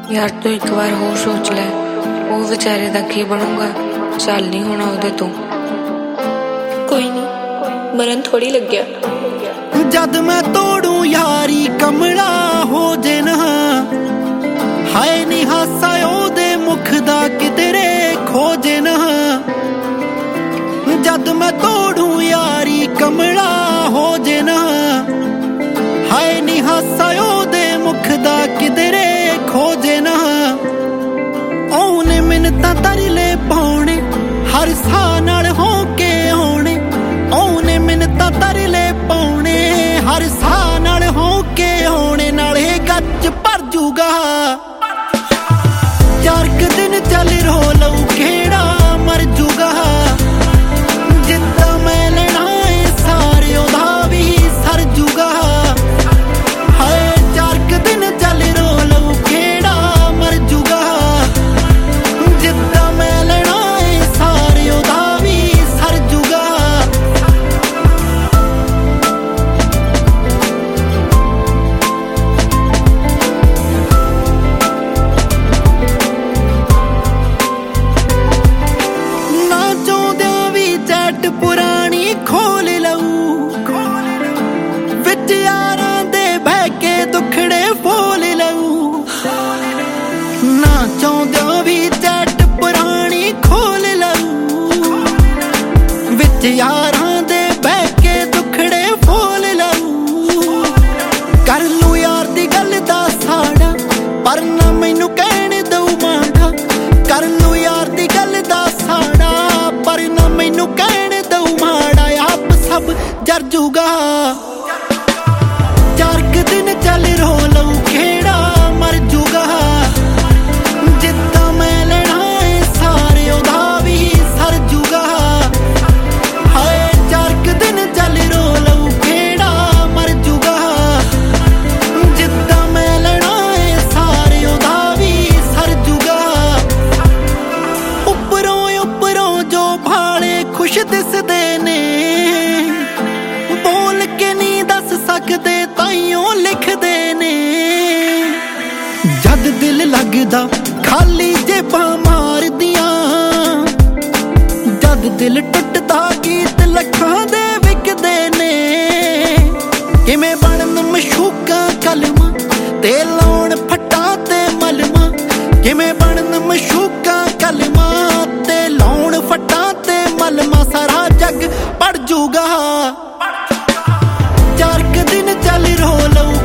यार तू एक बार हो सोच ले, वो बेचारे दा की बनूगा। चल नहीं होना उहदे तो। कोई नहीं, मरन थोड़ी लग गया। जद मैं तोड़ू यारी कमला हो जे ना, हाय नी हासा ओदे मुख दा किधरे खोजे ना। जद मैं तोड़ू यारी कमला हो जे ना, हाय नी हासा ओदे मुख दा किधरे खोजे ना। ओने मिन्नतां तरले पाउणे हर साह नाल हो के आउणे। ओने मिन्नतां तरले पाउणे हर साह नाल हो के आउणे। नाले गच भर जूगा, चार क दिन चल रो लऊ खेड़ा मर जूगा। जिद्दां मैं लेना ए सारे ओदा भी सर जूगा। हाय चार क दिन चल रो लऊ खेड़ा मर जूगा। जिद्दां मैं लेना ए सारे ओदा भी सर जूगा। ना चाहुंदे भी चैट पुरानी खोल लऊ, विच यारां दे बह के दुखड़े फोल लऊ। ना चाहुंदे भी चैट पुरानी खोल लऊ, विच यारां दे बह के दुखड़े फोल लऊ। कर लू यार दी गल दा साड़ा, पर ना मैनू कहण दऊ माड़ा। कर लू यार दी गल दा साड़ा, पर ना मैनू कहण दऊ माड़ा। आप सब जर जूगा, चार क दिन चल रो लऊ खेड़ा मर जूगा। जिद्दां मैं लेना ए सारे ओदा भी सर जूगा। हाय चार क दिन चल रो लऊ खेड़ा मर जूगा। जिद्दां मैं लेना ए सारे ओदा भी सर जूगा। उपरों उपरों जो भाले खुश दिसदे ने, बोल के नहीं दस सकदे ताइयों लिखदे ने। जद दिल लगदा खाली जेबां मारदियां, जद दिल टुटदा गीत लखां दे विकदे ने। किवें बनन मशूकां कलमां ते लाउण फट्टां ते मलमां। किवें बनन मशूकां कलमां ते लाउण फट्टां ते मलमां। सारा जग पड़ जूगा, चार क दिन चल रो लऊ